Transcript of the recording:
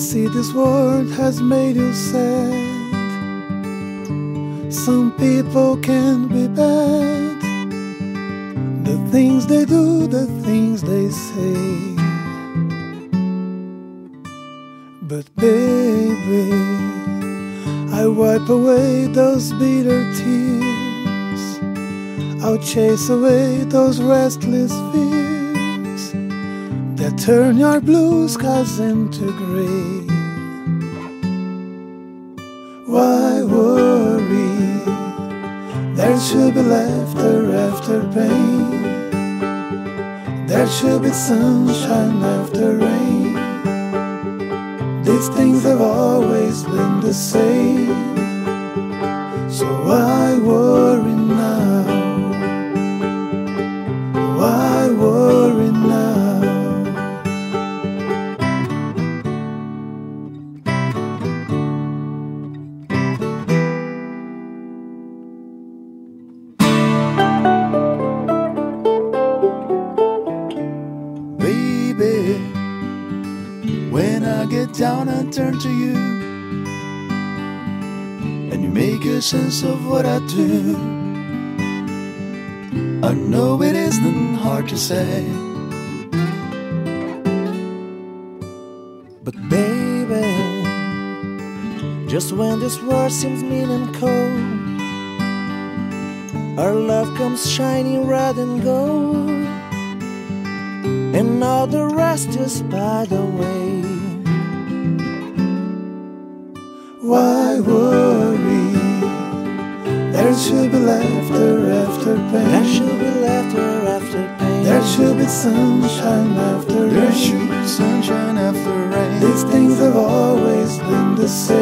see this world has made you sad. Some people can be bad. The things they do, the things they say. But baby, I wipe away those bitter tears. I'll chase away those restless fears that turn your blue skies into gray. Why worry? There should be laughter after pain. There should be sunshine after rain. These things have always been the same. So why worry now? Why worry now? Baby, when I get down I turn to you, and you make a sense of what I do. I know it isn't hard to say, but baby, just when this world seems mean and cold, our love comes shining red and gold, and all the rest is by the way. Why worry? There should be laughter after pain. There should be laughter after pain. There should be sunshine after rain. There should be sunshine after rain. These things have always been the same.